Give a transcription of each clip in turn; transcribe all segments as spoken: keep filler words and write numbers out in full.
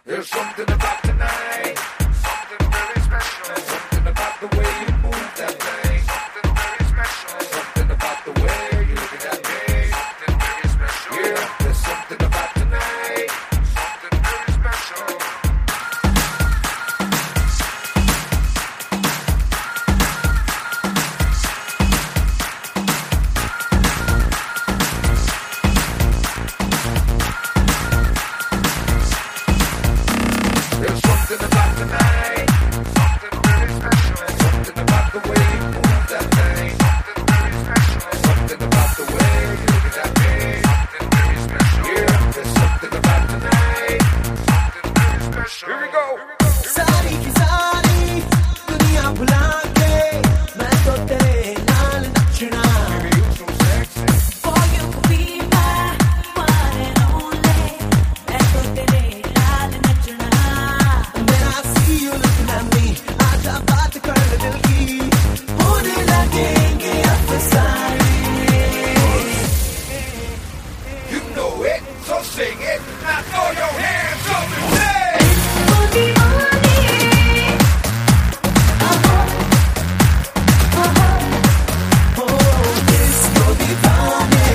There's something about tonight, something very special. There's something about the way you move that thing, something very special. There's something about the way you look at that thing, something very special. Yeah, there's something about tonight, something very special. There's something about tonight, something very special. There's something about the way you move that thing, something very special. There's something about the way you look at that thing, something very special. Yeah, there's something about tonight, something very special. Here we go. सारी की सारी दुनिया भुला के मैं तो तेरे नाल नचना। Baby, you so sexy. For you to be my one and only, मैं तो तेरे लाल नचना। When I see you looking at me, आजा बात कर दिल की, होने लगेंगे अफसाने। You know it, so sing it. Now throw your hands up and say. ओ दीवानी, आहा, आहा, हो इसको दीवाने,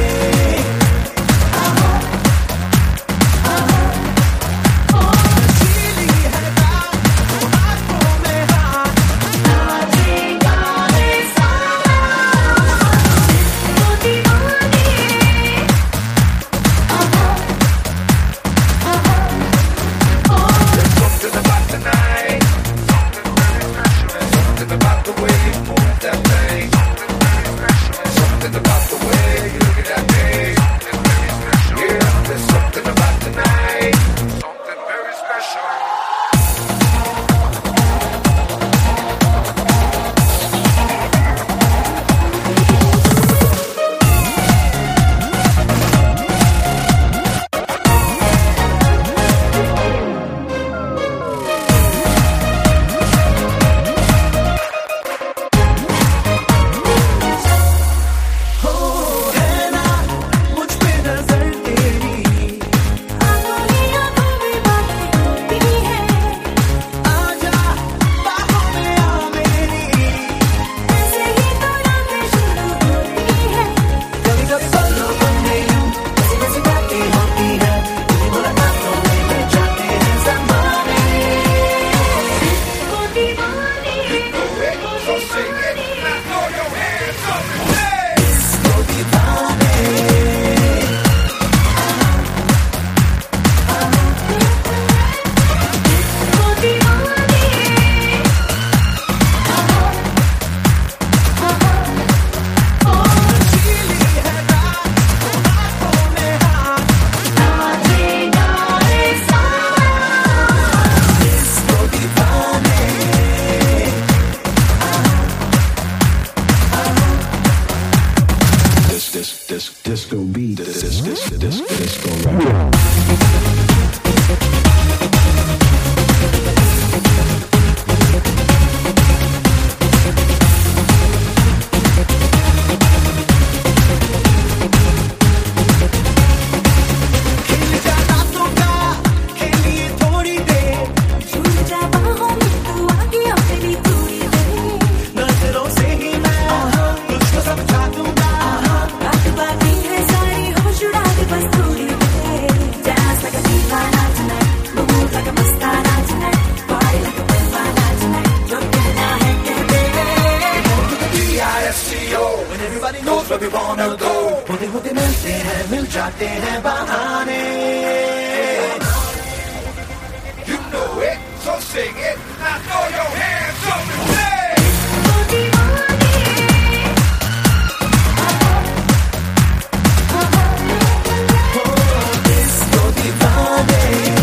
आहा, आहा, ओ नशीली है रात, वो हाथों में हाथ, नाचेगा रे सारा। ओ दीवानी, आहा, आहा, ओ There's something about tonight, something very special. There's something about the way you move that thing, something very special. There's something about the way you look at that thing, something very special. Yeah, there's something about tonight, something very special. हो है ना मुझ पे नजर तेरी, आँखों ही आँखों में बातें होती है, आजा बाहों में आ मेरी। ऐसे ही तो रातें शुरू होती है। कभी कभी पलों में यूं ऐसी वैसी बातें होती है, तेरी मुलाकातों में मिल जाते हैं ज़माने। ओ दीवानी, So sing it. Now throw your hands up and say. इसको दीवाने, ओ दीवानी, आहा, आहा, ओ नशीली है रात, वो हाथों में हाथ, नाचेगा रे सारा। इसको दीवाने, This, this, this, disco beat. This, this, this, this, disco rock. खिल जा रातों का, खेलिए थोड़ी देर, झूल जा बाहों में तू आगे अपनी दूरी दे, नजरों से ही मैं तुझको समझा दूंगा। बात बातें है सारी होश उड़ा दे बस थोड़ी देर। Dance like a दीवाना tonight, move like a Mastana tonight, party like a दीवाना tonight, जो कहना है कह दे। D I S C O, When everybody knows knows where we wanna go. होते होते मिलते हैं, मिल जाते हैं बहाने। You know it, so sing it. Now throw your hands up and say. ओ दीवानी, आहा, आहा, हो इसको दीवाने,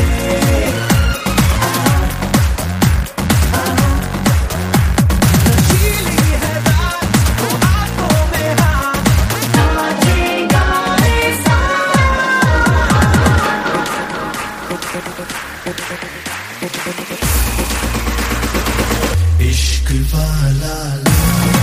नशीली है रात, वो हाथों में हाथ, नाचेगा रे सारा। Ishq wala la